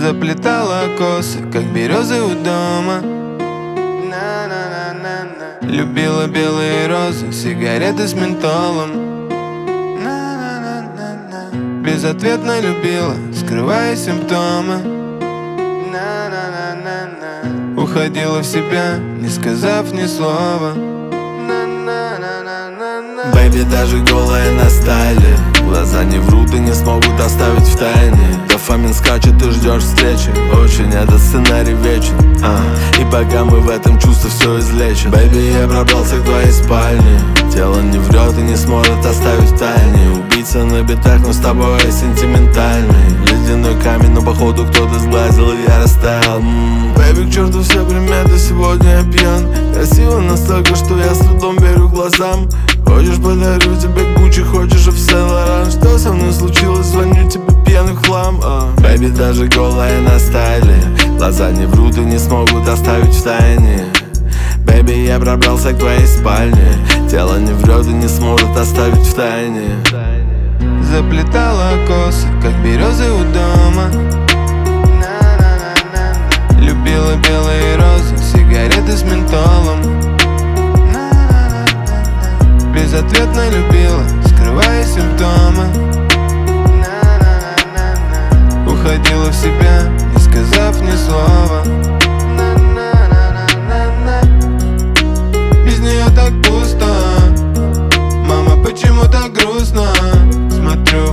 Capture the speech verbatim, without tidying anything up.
Заплетала косы, как березы у дома. Любила белые розы, сигареты с ментолом. Безответно любила, скрывая симптомы. Уходила в себя, не сказав ни слова. Бэйби, даже голая на стайле, глаза не врут и не смогут оставить в тайне. Дофамин скачет, ты ждешь встречи, очень этот сценарий вечен, а. И пока мы в этом чувстве все излечим. Бэйби, я пробрался к твоей спальне. Тело не врет и не сможет оставить в тайне. Убийца на битах, но с тобой сентиментальный. Ледяной камень, но походу кто-то сглазил, и я растаял. М-м. Бэйби, к черту все приметы, сегодня я пьян. Красиво настолько, что я с трудом верю глазам. Хочешь, подарю тебе Гуччи, хочешь в Сен-Лоран. Что со мной случилось, звоню тебе пьяный в хлам. Бэйби, даже голая на стайле, глаза не врут и не смогут оставить в тайне. Бэйби, я пробрался к твоей спальне. Тело не врет и не сможет оставить в тайне. Заплетала косы, как березы у дома. Любила белые розы, сигареты с ментолом. Безответно любила, скрывая симптомы. Уходила в себя, не сказав ни слова. Без нее так пусто. Мама, почему так грустно? Смотрю